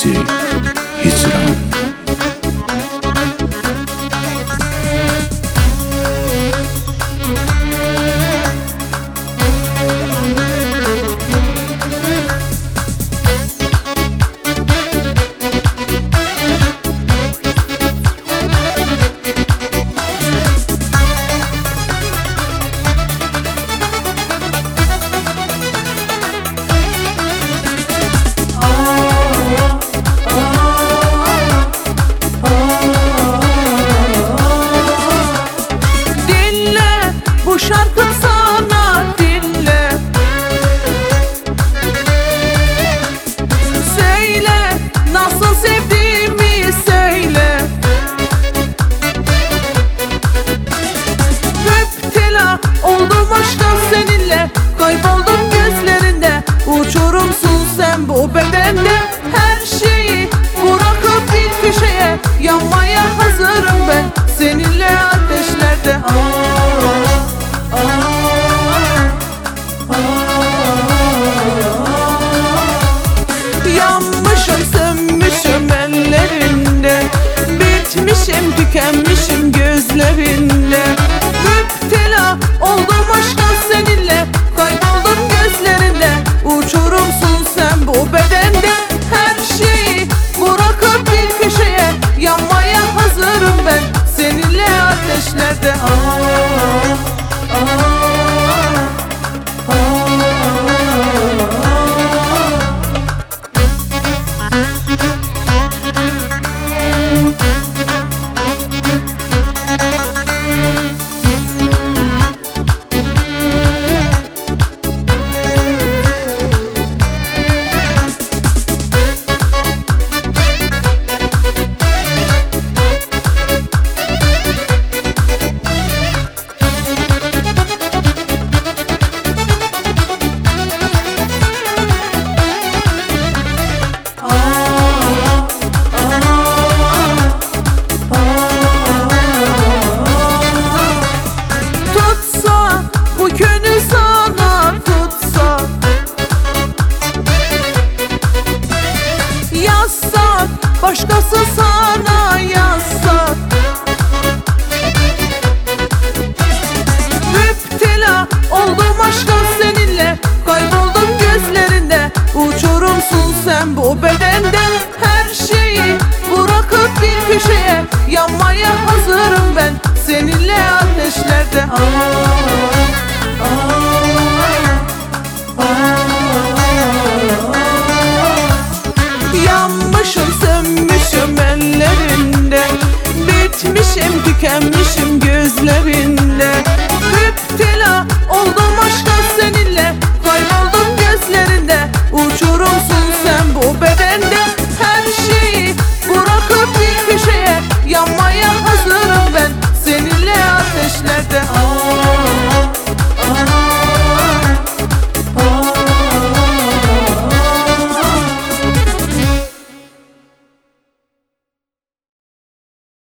acısı, hicran. Bu şarkım sana, dinle. Söyle, nasıl sevdiğimi söyle. Müptela oldum aşka seninle, kayboldum gözlerinde. Uçurumsun sen bu bedende. Her şeyi bırakıp bir köşeye, yanmaya hazırım ben seninle ateşlerde. Yanmışım, sönmüşüm ellerinde, bitmişim, tükenmişim gözlerinde. Müptela oldum aşka seninle, kayboldum gözlerinde. Uçurumsun sen bu bedende. Her şeyi bırakıp bir köşeye, yanmaya hazırım ben seninle ateşlerde. Bu gönül sana tutsa, yazsak, başkası sana yazsak. Müptela oldum aşka seninle, kayboldum gözlerinde. Uçurumsun sen bu bedende. Her şeyi bırakıp bir köşeye, yanmaya hazırım ben seninle ateşlerde. Yanmışım, sönmüşüm ellerinde, bitmişim, tükenmişim gözlerinde. Müptela oldum aşka seninle,